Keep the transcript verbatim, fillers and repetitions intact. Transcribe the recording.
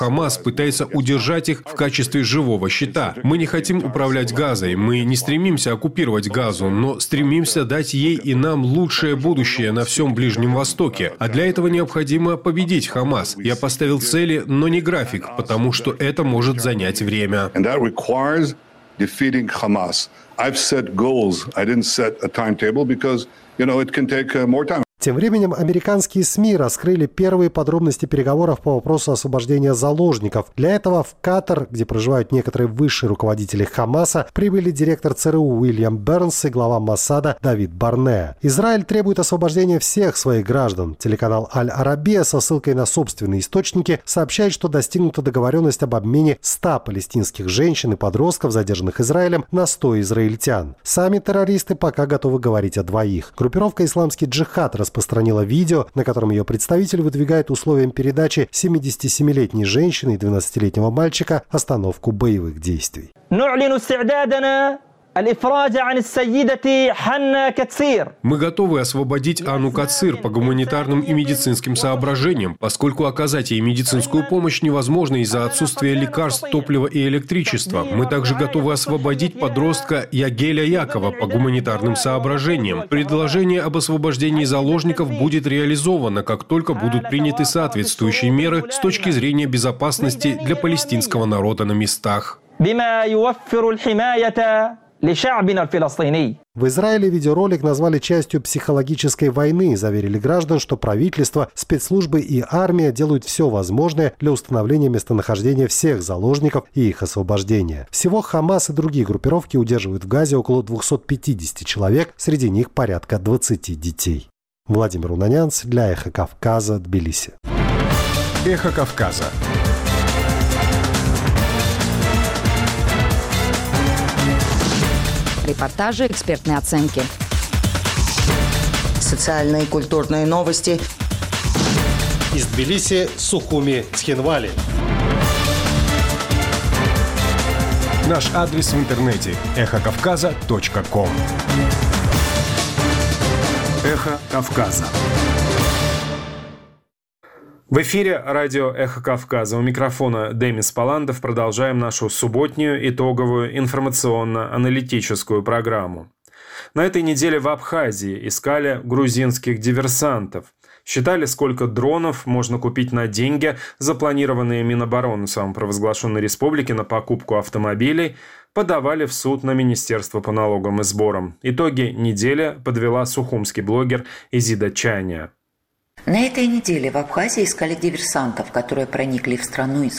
Хамас пытается удержать их в качестве живого щита. Мы не хотим управлять Газой, мы не стремимся оккупировать Газу, но стремимся дать ей и нам лучшее будущее на всем Ближнем Востоке. А для этого необходимо победить Хамас. Я поставил цели, но не график, потому что это может занять время. Defeating Hamas. I've set goals. I didn't set a timetable because, you know, it can take uh, more time. Тем временем американские СМИ раскрыли первые подробности переговоров по вопросу освобождения заложников. Для этого в Катар, где проживают некоторые высшие руководители Хамаса, прибыли директор ЦРУ Уильям Бернс и глава Моссада Давид Барнеа. Израиль требует освобождения всех своих граждан. Телеканал Аль-Арабия со ссылкой на собственные источники сообщает, что достигнута договоренность об обмене ста палестинских женщин и подростков, задержанных Израилем, на сто израильтян. Сами террористы пока готовы говорить о двоих. Группировка «Исламский джихад» распространила видео, на котором ее представитель выдвигает условиям передачи семидесятисемилетней женщины и двенадцатилетнего мальчика остановку боевых действий. Мы готовы освободить Анну Кацир по гуманитарным и медицинским соображениям, поскольку оказать ей медицинскую помощь невозможно из-за отсутствия лекарств, топлива и электричества. Мы также готовы освободить подростка Ягеля Якова по гуманитарным соображениям. Предложение об освобождении заложников будет реализовано, как только будут приняты соответствующие меры с точки зрения безопасности для палестинского народа на местах. В Израиле видеоролик назвали частью психологической войны и заверили граждан, что правительство, спецслужбы и армия делают все возможное для установления местонахождения всех заложников и их освобождения. Всего Хамас и другие группировки удерживают в Газе около двухсот пятидесяти человек, среди них порядка двадцати детей. Владимир Унанянц для «Эхо Кавказа», Тбилиси. «Эхо Кавказа». Репортажи, экспертные оценки. Социальные и культурные новости. Из Тбилиси, Сухуми, Цхинвали. Наш адрес в интернете – эхо кавказа точка ком. «Эхо Кавказа». В эфире радио «Эхо Кавказа». У микрофона Демис Паландов. Продолжаем нашу субботнюю итоговую информационно-аналитическую программу. На этой неделе в Абхазии искали грузинских диверсантов. Считали, сколько дронов можно купить на деньги, запланированные Минобороны самопровозглашенной республики на покупку автомобилей, подавали в суд на Министерство по налогам и сборам. Итоги недели подвела сухумский блогер Изида Чаня. На этой неделе в Абхазии искали диверсантов, которые проникли в страну из